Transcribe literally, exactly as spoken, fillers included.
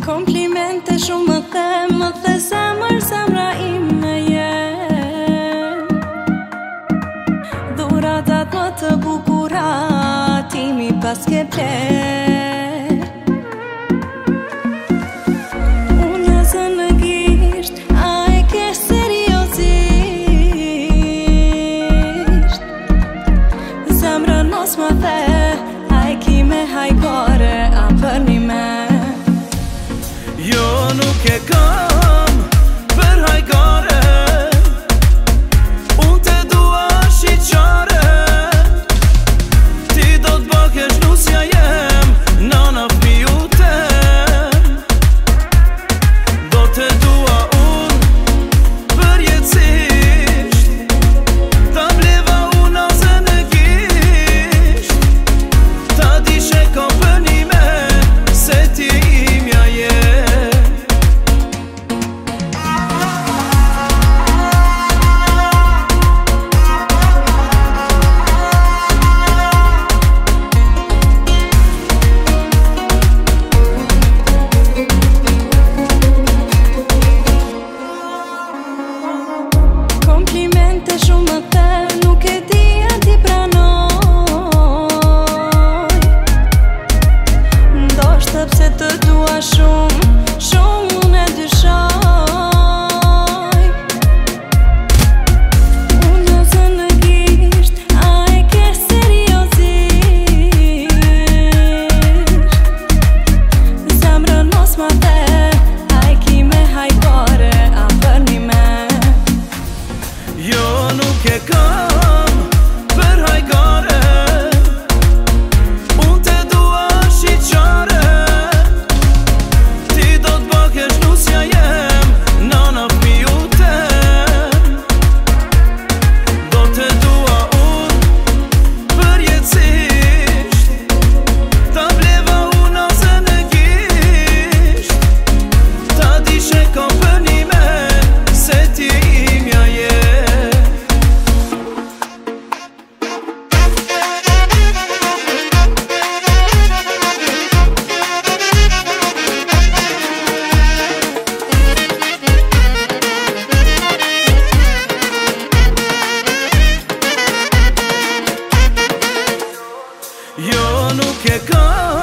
Komplimente shumë më the, më the zemër, zemra ime jem. Dhuratat më të bukura, ti mi pas ke pler. Unë zë në gisht, a e ke seriosisht. Zemrën mos më the, a e ki me hajkore, a për një me. Jo nuk e kam për hajgare, unë te dua shqyqare. Ti do t'bëkesh nusja jem, nana fmiu tem. Do te dua unë përjetësisht, ta bleva unë azë në gisht. Ta dishe kom për një me, se ti imja jem. Komplimente shumë më the, nuk e di a ti pranoj. Ndoshta pse të dua shumë, shumë unë e dyshoj. Unë zë në gisht, a e ke seriosisht. Zemrën mos më the, a e ki me hajkore, a për një me. Jo nuk e kam për hajgare, unë te dua shqyqare. Ti do t'bëkesh nusja jem, nana fmiu tem. Do te dua unë përjetësisht, ta bleva unë azë në gisht. Ta dishe kom për një me, se ti imja jem. Jo nuk e kam